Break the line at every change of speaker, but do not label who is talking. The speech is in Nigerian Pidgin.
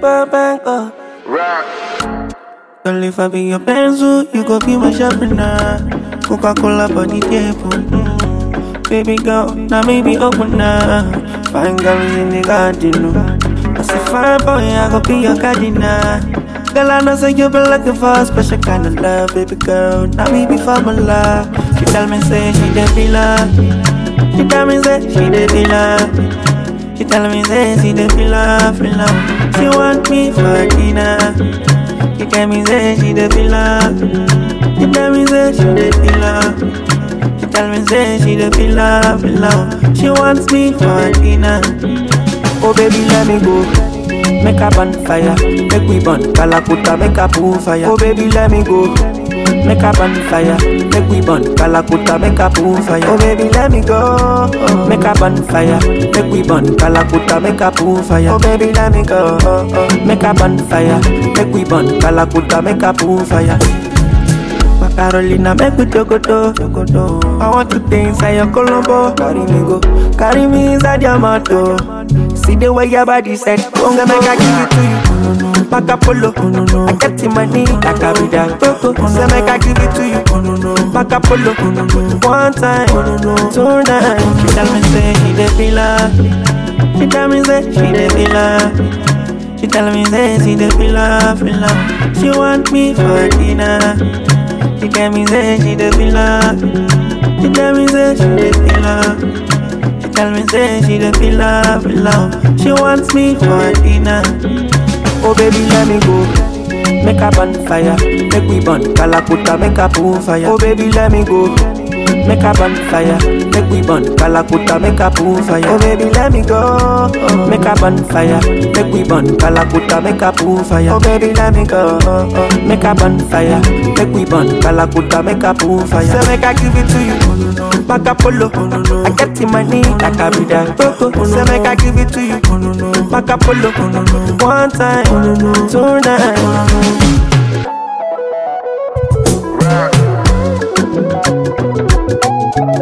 Bango. Girl, if I be your pencil, you go be my sharpener. Coca-Cola body table. Baby girl, now maybe open up. Fine girls in the garden. I say fine boy, I go be your gardener. Girl, I know say you been looking for a special kind of love, baby girl. Now me be for my love. She tell me say she the villa. She tell me say she the villa. She tell me say she the villa. She want me for dinner. She tell me say she the villa. She tell me say she the villa. She tell me say she the villa. She wants me for dinner. Oh baby, let me go. Make a bonfire, make we burn. Kalakuta, make a pool fire. Oh baby, let me go. Make a bonfire, make we burn. Kalakuta, make a pool fire. Oh baby, let me go. Make a bonfire, make we burn. Kalakuta, make a pool fire. Oh baby, let me go. Make a bonfire, make we burn. Kalakuta, make a pool fire. Carolina, make me jogoto. I want to stay inside your Colombo. Carry me inside your motto. See the way your body said, I'm gonna make I give it to you. Back a polo, I get the money, I carry that. So make I give it to you. Back a polo, one time, two times. She tell me say she the villa. She tell me say she the villa. She tell me say she the villa. She want me for dinner. She tell me say she the villa. She tell me say she the villa. She tell me say she the villa. She wants me for dinner. Oh baby, let me go. Make a bonfire, make we burn. Kalakuta, make a pool fire. Oh baby, let me go. Make a bonfire, make we burn. Kalakuta, make a pool fire. Oh baby, let me go. Make a bonfire, make we burn. Kalakuta, make a pool fire. Oh baby, let me go. Make a bonfire, make we burn. Kalakuta, make a pool fire. So make I give it to you. Back a polo, I get the money, I carry that. So make I give it to you. Back a polo, one time, two times.